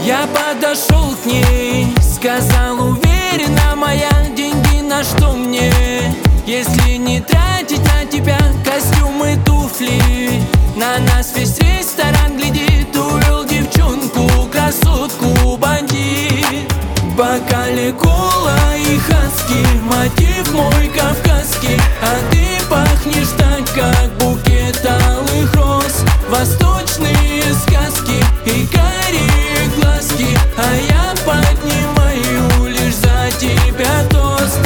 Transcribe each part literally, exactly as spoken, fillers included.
Я подошел к ней, сказал уверенно: моя, деньги на что мне, если не тратить на тебя костюмы, туфли? На нас весь ресторан глядит, увел девчонку, красотку, бандит. В бокале кола и хаски, мотив мой кавказский. А ты пахнешь так, как букет алых роз. Восточные сказки и карие глазки, а я поднимаю лишь за тебя тост.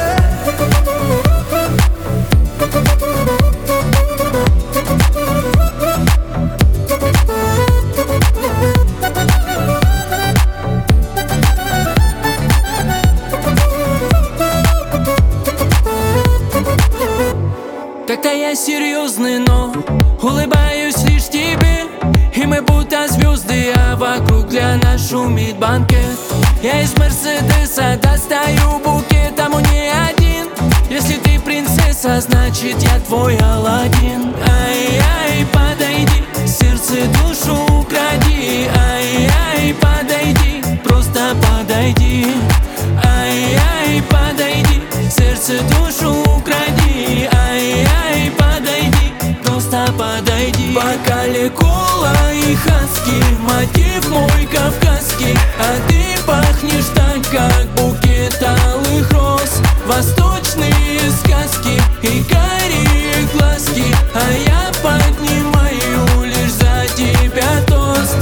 Как-то я серьезный, но улыбаюсь лишь тебе. И мы будто звезды, а вокруг для нас шумит банкет. Я из Мерседеса достаю букет, тому не один. Если ты принцесса, значит я твой Аладдин. Ай-ай, подойди, сердце душу укради. Ай-ай, подойди, просто подойди. Ай-ай, подойди, сердце душу укради. Ай-ай, подойди, просто подойди. В бокале кола и хаски, мотив мой кавказский. А ты пахнешь так, как букет алых роз. Восточные сказки и карие глазки, а я поднимаю лишь за тебя тост.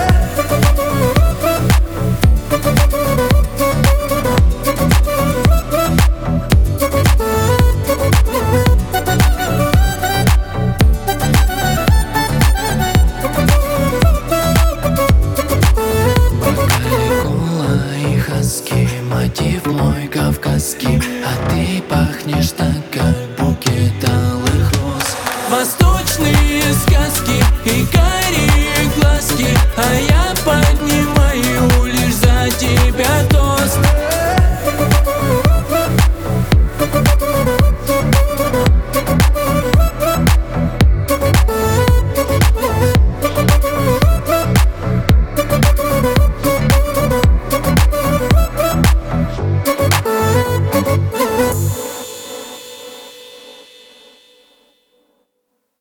Мотив мой кавказский, а ты пахнешь так, как букет алых роз. Восточные сказки и